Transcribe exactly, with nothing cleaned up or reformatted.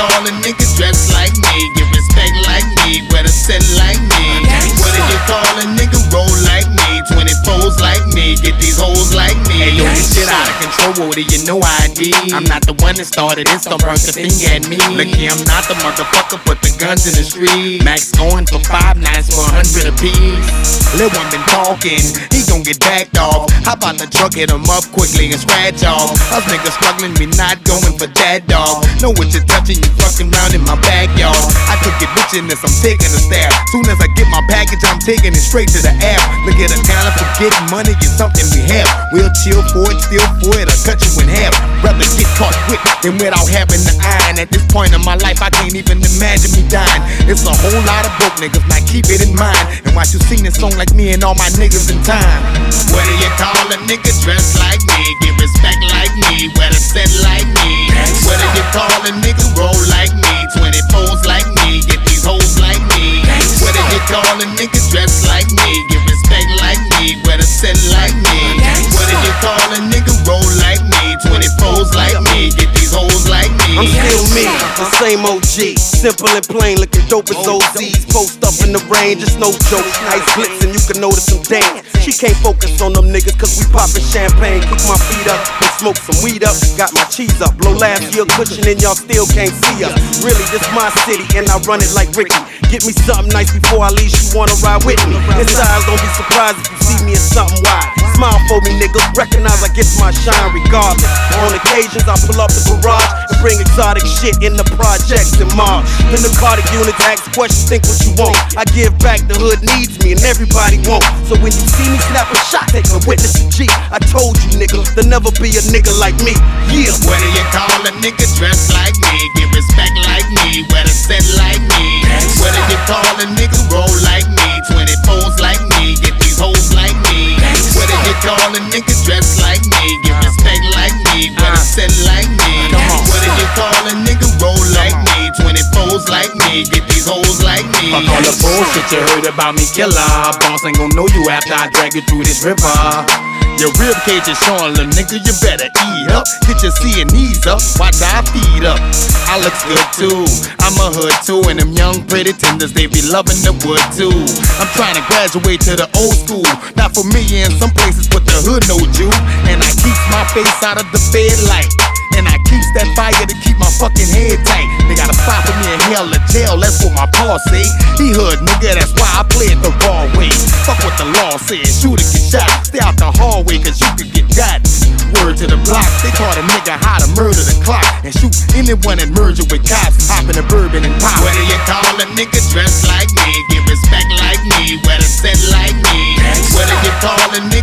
call a nigga dressed like me, get respect like me, wear the set like me? What do you call a nigga roll like me, twenty fours like me, get these hoes like me? Hey yo, this shit out of control, what do you know I did? I'm not the one that started this, don't burn the thing at me. Look here, I'm not the motherfucker, put the guns in the street. Max going for five nines for a hundred apiece. Lil' one been talking, he gon' get backed off. How about the truck, hit him up quickly and scratch off? Us niggas struggling, we not going for that dog. Know what you're touching, you fucking round in my backyard. I took it bitchin' this, I'm taking a stab. Soon as I get my package, I'm taking it straight to the app. Look at the talent for getting money, it's something we have. We'll chill for it, steal for it, or cut you in half. Rather get caught quick than without having the iron. At this point in my life, I can't even imagine me dying. It's a whole lot of broke niggas, now keep it in mind. And watch you sing this song like me and all my niggas in time. What do you call a nigga dressed like me, get respect like me, wear the set like me? What do you call a nigga roll like me, twenty fours like me, get these hoes like me? What do you call a nigga dressed like me, get respect like me, wear the set like me? What do you call a nigga roll like me, twenty fours like me, get these hoes like me? I'm still me, the same O G, simple and plain, looking dope as O Z's. Post up in the rain, just no joke. Ice blitzing, you can notice some dance. She can't focus on them niggas cause we poppin' champagne. Kick my feet up and smoke some weed up. Got my cheese up, blow last year cushion and y'all still can't see us. Really, this my city and I run it like Ricky. Get me something nice before I leave, you wanna ride with me. Inside, don't be surprised if you see me in something wide. Smile for me, niggas, recognize I get my shine regardless. On occasions, I pull up the garage and bring exotic shit in the projects and Mars. In the cardiac unit, ask questions, think what you want. I give back, the hood needs me and everybody won't. So when you see me snap a shot, take a witness to G. I told you, nigga, there'll never be a nigga like me. Yeah. What do you call a nigga dressed like me, get respect like me, wear the set like me? What do you call a nigga roll like me, twenty fours like me, get these hoes like me? What do you call a nigga dressed like me, get respect like me, wear the set like me? What do you call a nigga roll like me, twenty fours like me, get these hoes like me? Fuck all the bullshit you heard about me, killer. Boss ain't gon' know you after I drag you through this river. Your rib cage is showing, little nigga, you better eat up. Get your C and knees up, watch I feed up. I looks good too, I'm a hood too. And them young pretty tenders, they be loving the wood too. I'm trying to graduate to the old school. Not for me in some places, but the hood know you. And I keep my face out of the bed light. And I keeps that fire to keep my fucking head tight. They got a spot for me in hell or jail, that's what my paw say. He hood nigga, that's why I play it the raw way. Fuck what the law says, shoot or get shot. Stay out the hallway cause you could get got. Word to the block, they taught a nigga how to murder the clock. And shoot anyone that merger with cops, hopping a bourbon and pop. What do you call a nigga dressed like me, get respect like me, wear the set like me? What do you call a nigga